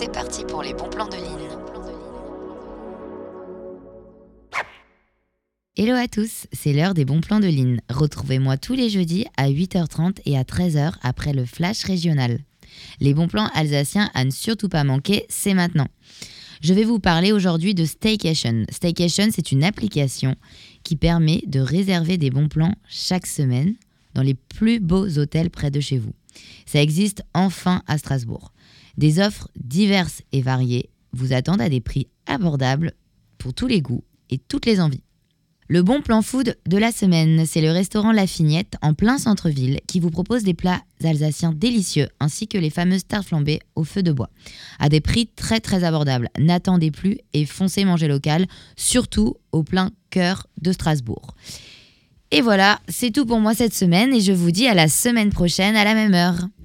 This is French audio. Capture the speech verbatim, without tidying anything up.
C'est parti pour les bons plans de Lynn. Hello à tous, c'est l'heure des bons plans de Lynn. Retrouvez-moi tous les jeudis à huit heures trente et à treize heures après le flash régional. Les bons plans alsaciens à ne surtout pas manquer, c'est maintenant. Je vais vous parler aujourd'hui de Staycation. Staycation, c'est une application qui permet de réserver des bons plans chaque semaine dans les plus beaux hôtels près de chez vous. Ça existe enfin à Strasbourg. Des offres diverses et variées vous attendent à des prix abordables pour tous les goûts et toutes les envies. Le bon plan food de la semaine, c'est le restaurant La Fignette en plein centre-ville qui vous propose des plats alsaciens délicieux ainsi que les fameuses tartes flambées au feu de bois à des prix très très abordables. N'attendez plus et foncez manger local, surtout au plein cœur de Strasbourg. Et voilà, c'est tout pour moi cette semaine et je vous dis à la semaine prochaine à la même heure.